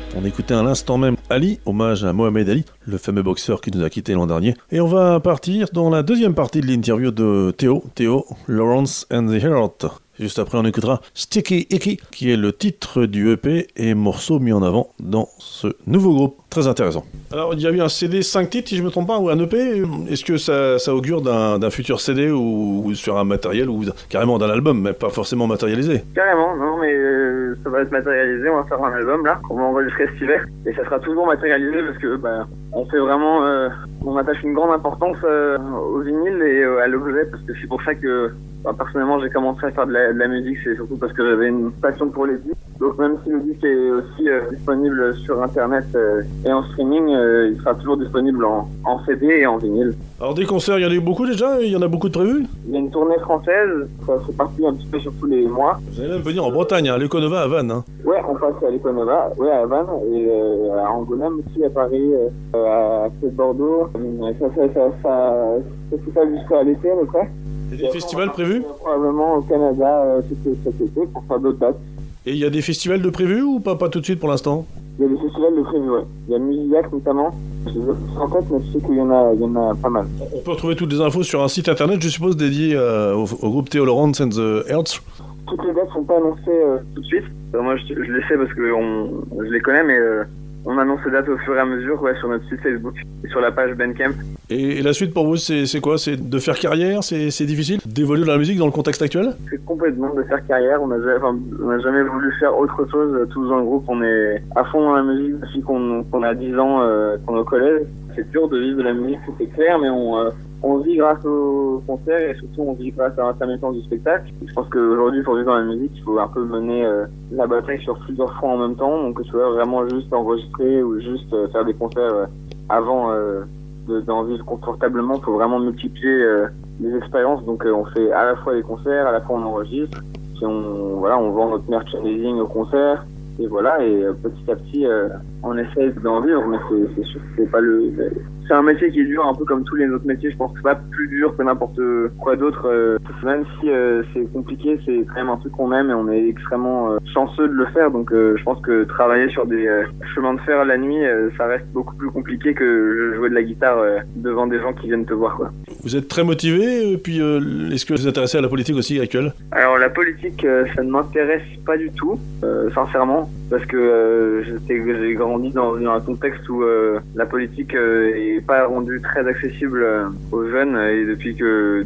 On écoutait à l'instant même Ali, hommage à Mohamed Ali, le fameux boxeur qui nous a quittés l'an dernier. Et on va partir dans la deuxième partie de l'interview de Théo, Lawrence and the Heart. Juste après, on écoutera Sticky Icky, qui est le titre du EP et morceau mis en avant dans ce nouveau groupe. Très intéressant. Alors, il y a eu un CD 5 titres, si je ne me trompe pas, ou un EP. Est-ce que ça augure d'un futur CD ou sur un matériel, ou carrément d'un album, mais pas forcément matérialisé? Carrément, non, mais ça va être matérialisé. On va faire un album, là. On va enregistrer cet hiver. Et ça sera toujours matérialisé parce que, on fait vraiment... on attache une grande importance au vinyle et à l'objet, parce que c'est pour ça que... personnellement, j'ai commencé à faire de la musique, c'est surtout parce que j'avais une passion pour les disques. Donc même si le disque est aussi disponible sur internet et en streaming, il sera toujours disponible en CD et en vinyle. Alors des concerts, il y en a eu beaucoup déjà? Il y en a beaucoup de prévus? Il y a une tournée française, ça se partit un petit peu sur tous les mois. Vous allez même venir en Bretagne, à l'Econova à Vannes, hein? Ouais, on passe à l'Econova, à Vannes, et à Angoulême aussi, à Paris, à Bordeaux. Ça se fait jusqu'à l'été, à peu près. Il y a des festivals prévus? Probablement au Canada cet été pour faire d'autres dates. Et il y a des festivals de prévus ou pas tout de suite pour l'instant? Il y a des festivals de prévus, ouais. Il y a Musillac notamment. Je sais en tête, mais je sais qu'il y en a pas mal. On peut retrouver toutes les infos sur un site internet, je suppose, dédié au groupe Théo Lawrence and the Heart. Toutes les dates ne sont pas annoncées tout de suite. Moi, je les sais parce que je les connais, mais on annonce les dates au fur et à mesure sur notre site Facebook et sur la page Bandcamp. Et la suite pour vous, c'est quoi? C'est de faire carrière? C'est difficile d'évoluer dans la musique dans le contexte actuel? C'est complètement de faire carrière. On n'a jamais voulu faire autre chose. Tous dans le groupe, on est à fond dans la musique depuis qu'on a 10 ans, qu'on est au collège. C'est dur de vivre de la musique, c'est clair, mais on vit grâce aux concerts et surtout on vit grâce à l'intermittence du spectacle. Je pense qu'aujourd'hui, pour vivre dans la musique, il faut un peu mener la bataille sur plusieurs fronts en même temps. Donc que tu vois vraiment juste enregistrer ou juste faire des concerts avant d'en vivre confortablement, il faut vraiment multiplier les expériences. Donc on fait à la fois les concerts, à la fois on enregistre, puis on vend notre merchandising au concert. Et voilà, et petit à petit, on essaie d'en vivre, mais c'est sûr que c'est pas c'est un métier qui est dur, un peu comme tous les autres métiers. Je pense que c'est pas plus dur que n'importe quoi d'autre. Même si c'est compliqué, c'est quand même un truc qu'on aime et on est extrêmement chanceux de le faire. Donc je pense que travailler sur des chemins de fer la nuit, ça reste beaucoup plus compliqué que jouer de la guitare devant des gens qui viennent te voir, quoi. Vous êtes très motivé, puis est-ce que vous êtes intéressé à la politique aussi actuelle? Alors la politique, ça ne m'intéresse pas du tout, sincèrement, parce que j'ai grandi dans un contexte où la politique est pas rendue très accessible aux jeunes, et depuis que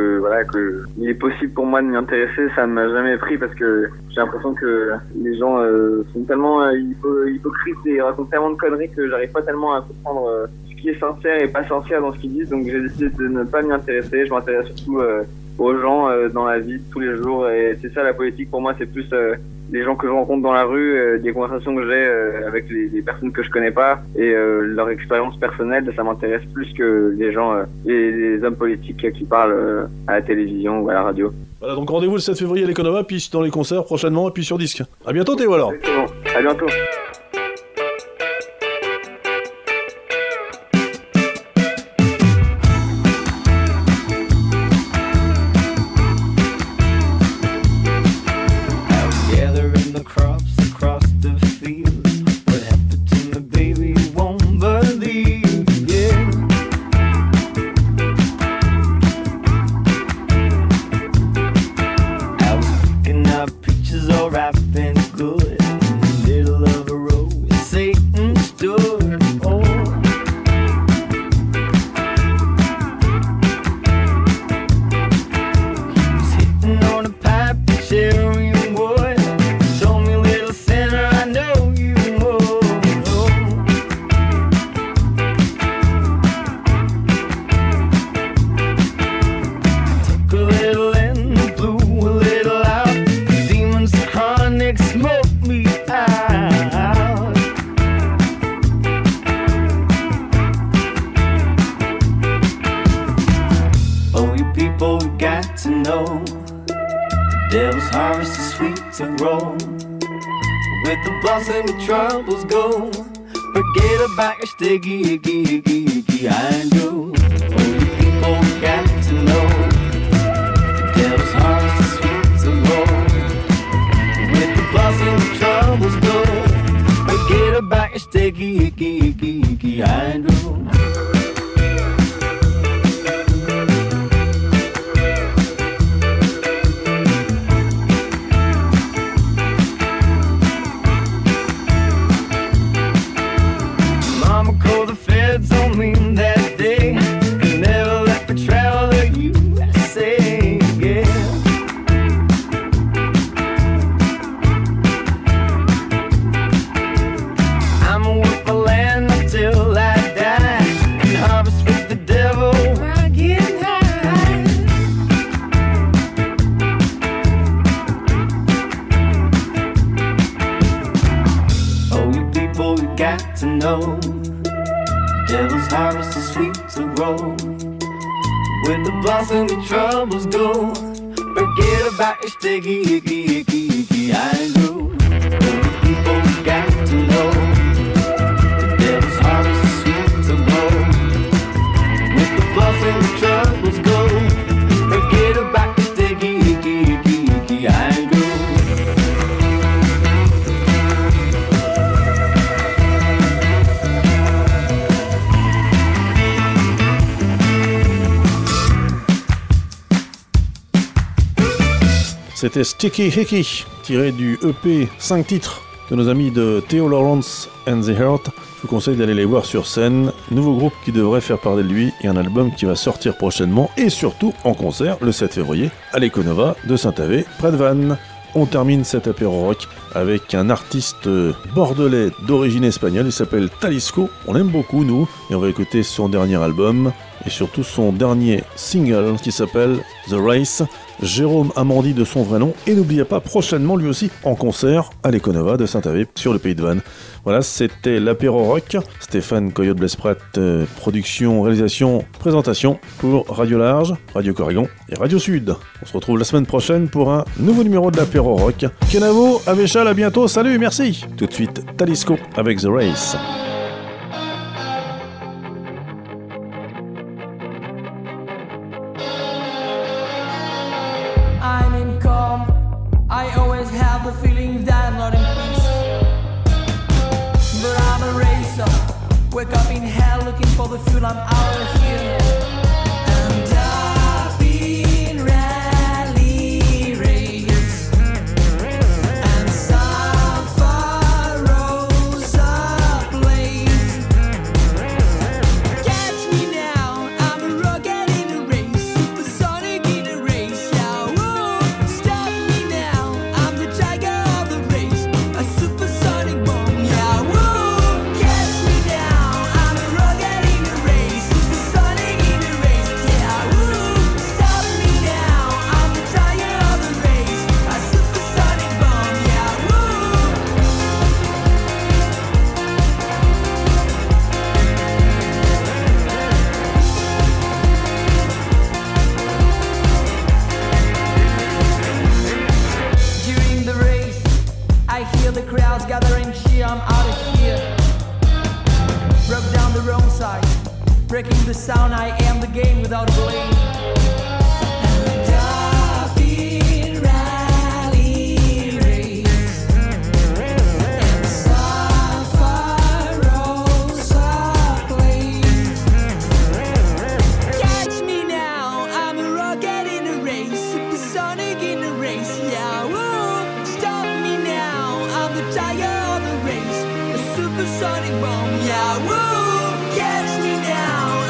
il est possible pour moi de m'y intéresser, ça ne m'a jamais pris parce que j'ai l'impression que les gens sont tellement hypocrites et racontent tellement de conneries que j'arrive pas tellement à comprendre ce qui est sincère et pas sincère dans ce qu'ils disent. Donc j'ai décidé de ne pas m'y intéresser. Je m'intéresse surtout aux gens dans la vie de tous les jours, et c'est ça la politique pour moi. C'est plus les gens que je rencontre dans la rue, des conversations que j'ai avec des personnes que je connais pas, et leur expérience personnelle. Ça m'intéresse plus que les gens, les hommes politiques qui parlent à la télévision ou à la radio. Voilà, donc rendez-vous le 7 février à l'Econova, puis dans les concerts prochainement, et puis sur disque. À bientôt Théo alors. Exactement. À bientôt. Troubles go, forget about your sticky, icky, icky, icky, I do. Oh, you people got to know, the devil's harvest is sweet to roll. With the blossom, the troubles go, forget about back, sticky, icky, icky, icky, I do. Mama called the feds on me that day. Never let the traveler USA again. I'ma work the land until I die and harvest with the devil while getting high. Oh, you people, you got to know, devil's harvest is sweet to grow. When the blossom of troubles go, forget about your sticky, icky, icky, icky, I know. The people got to know, the devil's harvest is sweet to grow. When the blossom of troubles go, forget about your sticky, icky, icky, icky, I know. C'était Sticky Hickey, tiré du EP 5 titres de nos amis de Theo Lawrence and the Heart. Je vous conseille d'aller les voir sur scène. Nouveau groupe qui devrait faire parler de lui et un album qui va sortir prochainement et surtout en concert le 7 février à l'Econova de Saint-Avé, près de Vannes. On termine cet apéro rock avec un artiste bordelais d'origine espagnole, il s'appelle Talisco, on l'aime beaucoup nous, et on va écouter son dernier album et surtout son dernier single qui s'appelle The Race. Jérôme Amandi de son vrai nom, et n'oubliez pas prochainement lui aussi en concert à l'Econova de Saint-Avé sur le pays de Vannes. Voilà, c'était l'apéro rock. Stéphane Coyote Blesprat, production, réalisation, présentation pour Radio Large, Radio Corrigan et Radio Sud. On se retrouve la semaine prochaine pour un nouveau numéro de l'apéro rock. Kenavo, Avéchal, à bientôt, salut, merci. Tout de suite, Talisco avec The Race. I'm in calm. I always have the feeling that I'm not in peace. But I'm a racer. Wake up in hell looking for the fuel. I'm out of here. And I've been rally race. And sorrows ablaze. Catch me now. I'm a rocket in a race. Supersonic in a race. Yeah, whoa. Stop me now. I'm the tiger of the race. A supersonic bomb. Yeah, whoa. Catch me now. I'm a rocket in a race. Supersonic in a race. Yeah, whoa. Stop me now. I'm the tiger of the race. A supersonic bomb. Yeah, whoa. During the race, I hear the crowds gather and cheer. I'm out of here. Broke down the wrong side, breaking the sound. I am the game without blame. And I've been rally race. And sorrows ablaze. Catch me now, I'm a rocket in a race, supersonic in a race, yeah, whoa. Stop me now, I'm the tiger of the race, a supersonic bomb, yeah, whoa. Catch me now,